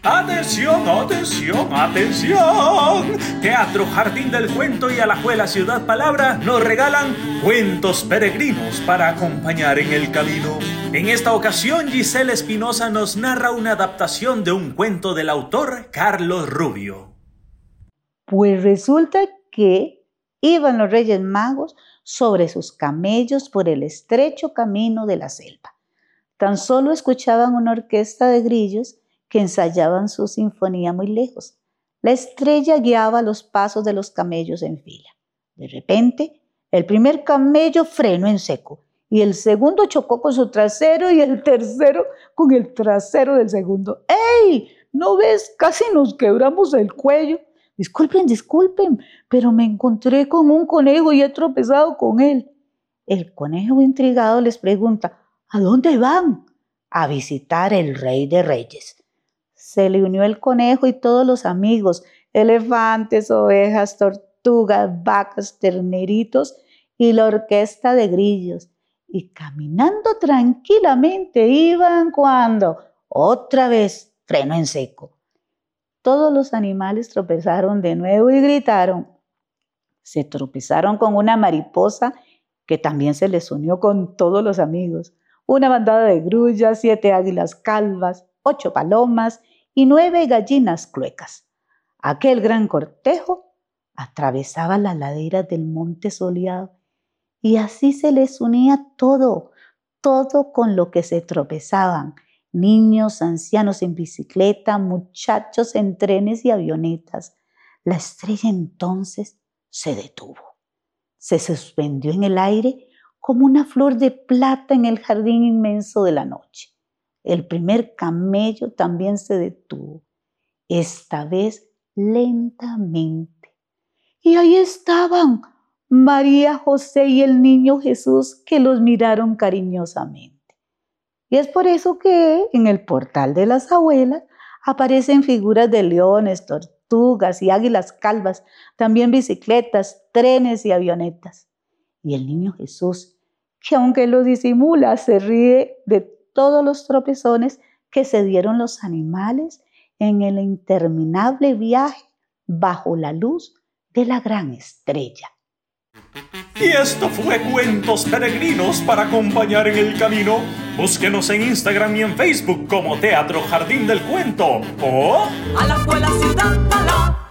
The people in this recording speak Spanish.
Atención, atención, atención. Teatro Jardín del Cuento y Alajuela Ciudad Palabra nos regalan cuentos peregrinos para acompañar en el camino. En esta ocasión, Giselle Espinosa nos narra una adaptación de un cuento del autor Carlos Rubio. Pues resulta que iban los Reyes Magos sobre sus camellos por el estrecho camino de la selva. Tan solo escuchaban una orquesta de grillos que ensayaban su sinfonía muy lejos. La estrella guiaba los pasos de los camellos en fila. De repente, el primer camello frenó en seco y el segundo chocó con su trasero y el tercero con el trasero del segundo. ¡Ey! ¿No ves? Casi nos quebramos el cuello. Disculpen, pero me encontré con un conejo y he tropezado con él. El conejo intrigado les pregunta, ¿a dónde van? A visitar el Rey de Reyes. Se le unió el conejo y todos los amigos, elefantes, ovejas, tortugas, vacas, terneritos y la orquesta de grillos. Y caminando tranquilamente iban cuando otra vez frenó en seco. Todos los animales tropezaron de nuevo y gritaron. Se tropezaron con una mariposa que también se les unió con todos los amigos. Una bandada de grullas, 7 águilas calvas, 8 palomas y 9 gallinas cluecas. Aquel gran cortejo atravesaba las laderas del monte soleado y así se les unía todo con lo que se tropezaban. Niños, ancianos en bicicleta, muchachos en trenes y avionetas. La estrella entonces se detuvo. Se suspendió en el aire como una flor de plata en el jardín inmenso de la noche. El primer camello también se detuvo, esta vez lentamente. Y ahí estaban María, José y el niño Jesús que los miraron cariñosamente. Y es por eso que en el portal de las abuelas aparecen figuras de leones, tortugas y águilas calvas, también bicicletas, trenes y avionetas. Y el niño Jesús, que aunque lo disimula, se ríe de todos los tropezones que se dieron los animales en el interminable viaje bajo la luz de la gran estrella. Y esto fue Cuentos Peregrinos para acompañar en el camino. Búsquenos en Instagram y en Facebook como Teatro Jardín del Cuento o Alajuela Ciudad Palabra.